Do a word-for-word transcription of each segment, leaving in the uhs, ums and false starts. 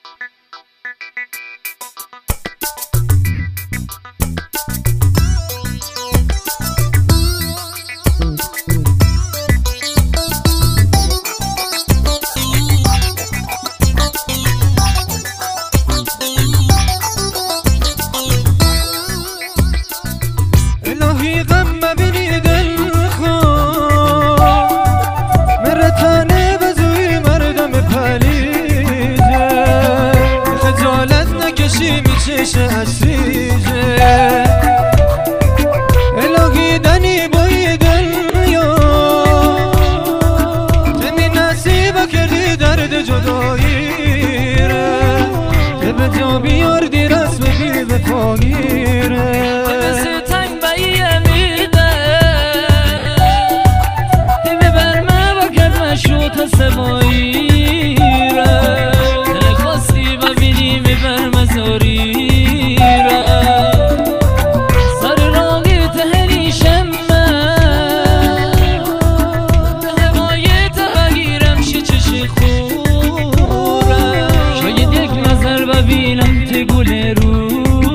الهی غم مبینی دل خود مرتانه بزوی مردم پلیجه خجالت نکشی میچشه اسیجه الهی دنی بای دنیا تمی نصیب کردی درد جدایی ره که به جا بیاردی رسم بی وفایی ره سمایی را خواستی ببینی میبر مزاری را سر راقی تهنی شمه هوای تغییرم شی چشی خورم شاید یک نظر ببینم تی گل رو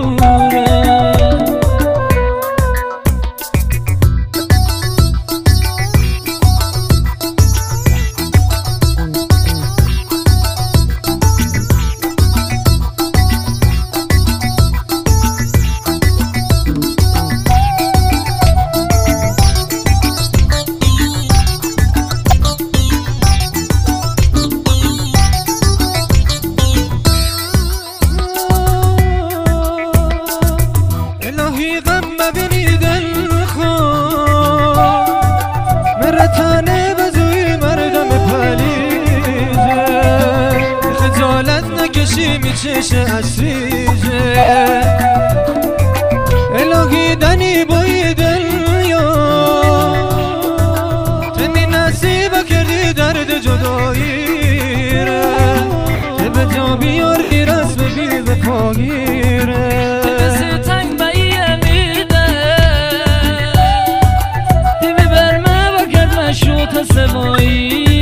الهی غم مبینی دل خود مرتانه بزوی مردم پلیجه خجالت نکشی میچشه اسیجه الهی دنی بای دنیا تمی نصیب کردی درد جدایی ره که به جا بیاری رسم بی وفایی ره سمایی